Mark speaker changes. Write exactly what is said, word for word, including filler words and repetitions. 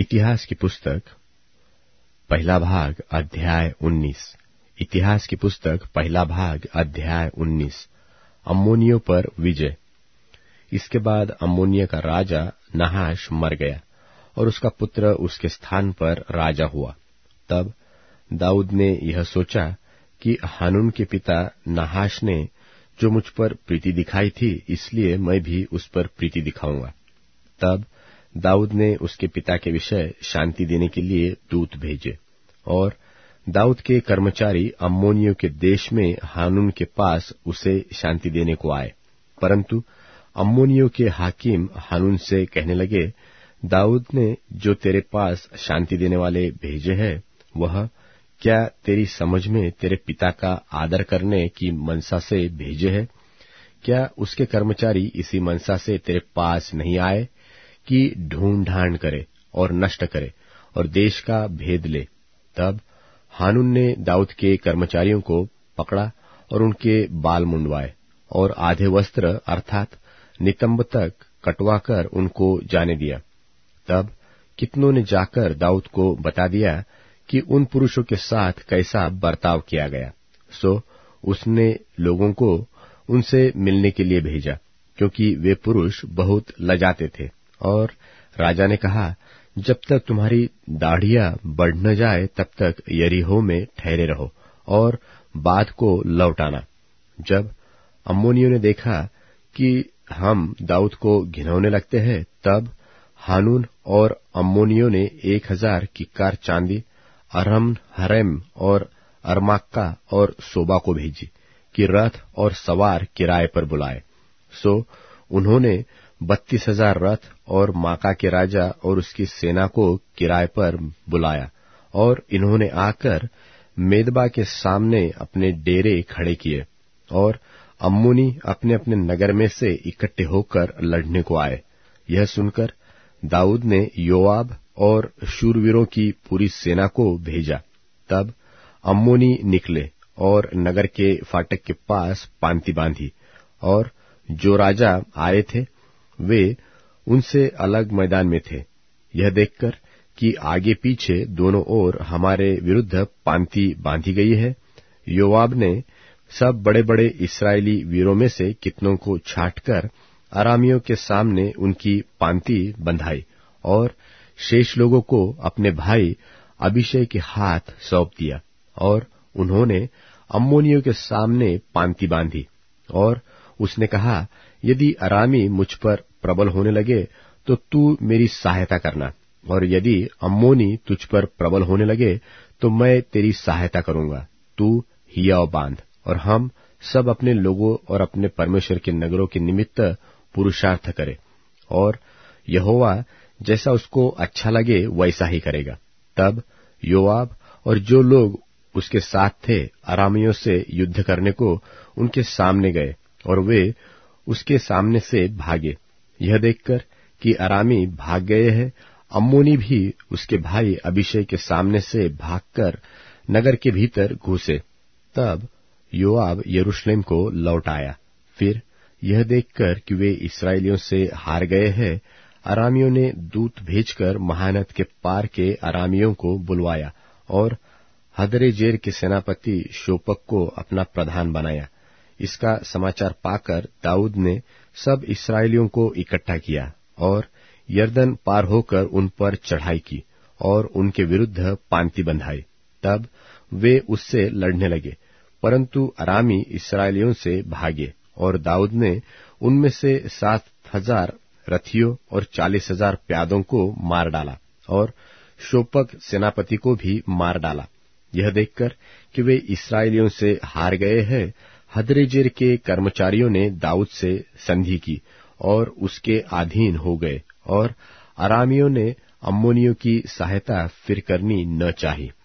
Speaker 1: इतिहास की पुस्तक पहला भाग अध्याय उन्नीस। इतिहास की पुस्तक पहला भाग अध्याय उन्नीस। अम्मोनियों पर विजय। इसके बाद अम्मोनिया का राजा नहाश मर गया और उसका पुत्र उसके स्थान पर राजा हुआ। तब दाऊद ने यह सोचा कि हानून के पिता नहाश ने जो मुझ पर प्रीति दिखाई थी, इसलिए मैं भी उस पर प्रीति दिखाऊंगा। तब दाऊद ने उसके पिता के विषय शांति देने के लिए दूत भेजे और दाऊद के कर्मचारी अम्मोनियों के देश में हानून के पास उसे शांति देने को आए। परंतु अम्मोनियों के हाकिम हानून से कहने लगे, दाऊद ने जो तेरे पास शांति देने वाले भेजे हैं, वह क्या तेरी समझ में तेरे पिता का आदर करने की मनसा से भेजे है? क्या उसके कर्मचारी इसी मनसा से तेरे पास नहीं आए कि ढूंढ ढांड करे और नष्ट करे और देश का भेद ले? तब हानून ने दाऊद के कर्मचारियों को पकड़ा और उनके बाल मुंडवाए और आधे वस्त्र अर्थात नितंब तक कटवाकर उनको जाने दिया। तब कितनों ने जाकर दाऊद को बता दिया कि उन पुरुषों के साथ कैसा बर्ताव किया गया। सो उसने लोगों को उनसे मिलने के लिए भेजा, क्योंकि वे पुरुष बहुत लजाते थे। और राजा ने कहा, जब तक तुम्हारी दाढ़ियां बढ़ न जाए तब तक यरीहो में ठहरे रहो और बाद को लौट आना। जब अम्मोनियों ने देखा कि हम दाऊद को घिनौने लगते हैं, तब हानून और अम्मोनियों ने एक हजार किक्कार चांदी अरम हरेम और अरमाक्का और सोबा को भेजी कि रथ और सवार किराए पर बुलाए। सो उन्होंने बत्तीस हजार रथ और माका के राजा और उसकी सेना को किराए पर बुलाया और इन्होंने आकर मेदबा के सामने अपने डेरे खड़े किए और अम्मोनी अपने अपने नगर में से इकट्ठे होकर लड़ने को आए। यह सुनकर दाऊद ने योआब और शूरवीरों की पूरी सेना को भेजा। तब अम्मोनी निकले और नगर के फाटक के पास पांति बांधी और जो राजा आए थे वे उनसे अलग मैदान में थे। यह देखकर कि आगे पीछे दोनों ओर हमारे विरुद्ध पांति बांधी गई है, योआब ने सब बड़े बड़े इस्राएली वीरों में से कितनों को छांटकर अरामियों के सामने उनकी पांति बंधाई और शेष लोगों को अपने भाई अबीशै के हाथ सौंप दिया। और उन्होंने अम्मोनियों के सामने पांति बांधी और उसने कहा, यदि अरामी मुझ पर प्रबल होने लगे तो तू मेरी सहायता करना, और यदि अम्मोनी तुझ पर प्रबल होने लगे तो मैं तेरी सहायता करूंगा। तू हियाव बांध और हम सब अपने लोगों और अपने परमेश्वर के नगरों के निमित्त पुरुषार्थ करे, और यहोवा जैसा उसको अच्छा लगे वैसा ही करेगा। तब योआब और जो लोग उसके साथ थे अरामियों से युद्ध करने को उनके सामने गए और वे उसके सामने से भागे। यह देखकर कि अरामी भाग गए हैं, अम्मोनी भी उसके भाई अबीशै के सामने से भागकर नगर के भीतर घुसे। तब योआब यरूशलेम को लौट आया। फिर यह देखकर कि वे इस्राएलियों से हार गए हैं, अरामियों ने दूत भेजकर महानद के पार के अरामियों को बुलवाया और हदरेजेर के सेनापति शोपक को अपना प्रधान बनाया। इसका समाचार पाकर दाऊद ने सब इस्राएलियों को इकट्ठा किया और यरदन पार होकर उन पर चढ़ाई की और उनके विरुद्ध पांति बंधाई। तब वे उससे लड़ने लगे, परंतु अरामी इस्राएलियों से भागे और दाऊद ने उनमें से सात हजार रथियों और चालीस हजार प्यादों को मार डाला और शोपक सेनापति को भी मार डाला। यह देखकर कि वे इस्राएलियों से हार गए हैं, हदरेजेर के कर्मचारियों ने दाऊद से संधि की और उसके अधीन हो गए, और अरामियों ने अम्मोनियों की सहायता फिर करनी न चाही।